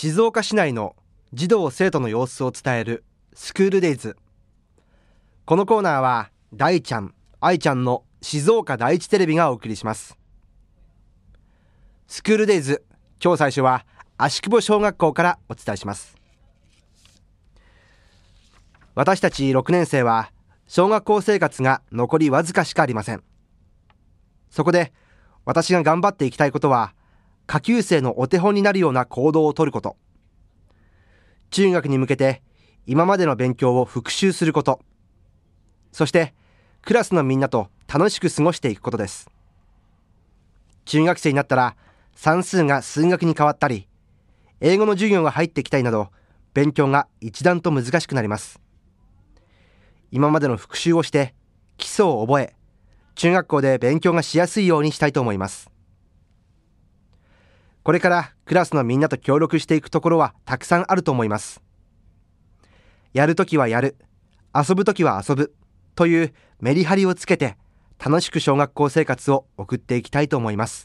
静岡市内の児童生徒の様子を伝えるスクールデイズ。このコーナーは大ちゃん、愛ちゃんの静岡第一テレビがお送りします。スクールデイズ、今日最初は芦久保小学校からお伝えします。私たち6年生は小学校生活が残りわずかしかありません。そこで私が頑張っていきたいことは、下級生のお手本になるような行動をとること、中学に向けて今までの勉強を復習すること、そしてクラスのみんなと楽しく過ごしていくことです。中学生になったら算数が数学に変わったり、英語の授業が入ってきたりなど、勉強が一段と難しくなります。今までの復習をして基礎を覚え、中学校で勉強がしやすいようにしたいと思います。これからクラスのみんなと協力していくところはたくさんあると思います。やるときはやる、遊ぶときは遊ぶというメリハリをつけて、楽しく小学校生活を送っていきたいと思います。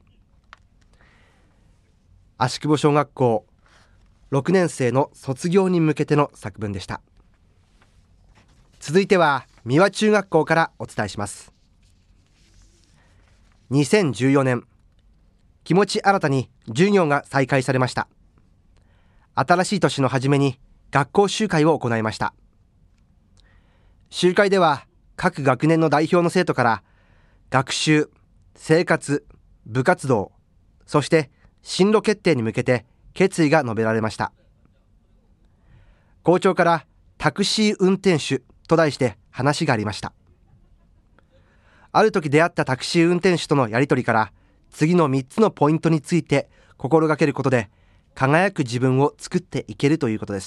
芦久保小学校6年生の卒業に向けての作文でした。続いては三輪中学校からお伝えします。2014年、気持ち新たに授業が再開されました。新しい年の初めに学校集会を行いました。集会では各学年の代表の生徒から学習、生活、部活動、そして進路決定に向けて決意が述べられました。校長からタクシー運転手と題して話がありました。ある時出会ったタクシー運転手とのやり取りから次の3つのポイントについて心がけることで輝く自分を作っていけるということです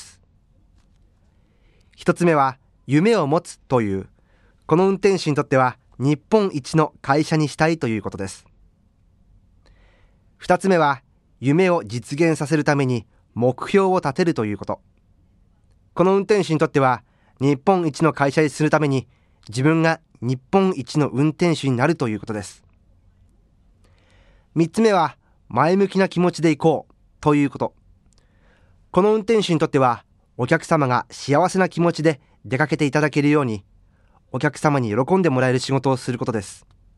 。1つ目は夢を持つという、この運転手にとっては日本一の会社にしたいということです。2つ目は夢を実現させるために目標を立てるということ。この運転手にとっては日本一の会社にするために自分が日本一の運転手になるということです。3つ目は前向きな気持ちでいこうということ。この運転手にとってはお客様が幸せな気持ちで出かけていただけるように、お客様に喜んでもらえる仕事をすることです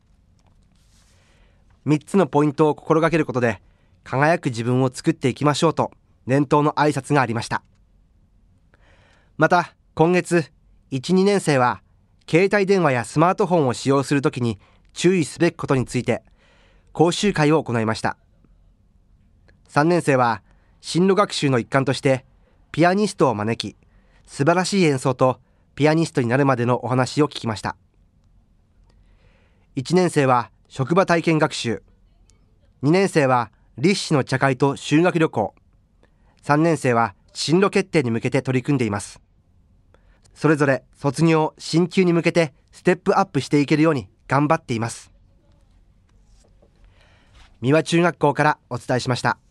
。3つのポイントを心がけることで輝く自分を作っていきましょうと年頭の挨拶がありました。また今月 1,2 年生は携帯電話やスマートフォンを使用するときに注意すべきことについて講習会を行いました。3年生は進路学習の一環としてピアニストを招き、素晴らしい演奏とピアニストになるまでのお話を聞きました。1年生は職場体験学習、2年生は立志の茶会と修学旅行、3年生は進路決定に向けて取り組んでいます。それぞれ卒業、進級に向けてステップアップしていけるように頑張っています。三輪中学校からお伝えしました。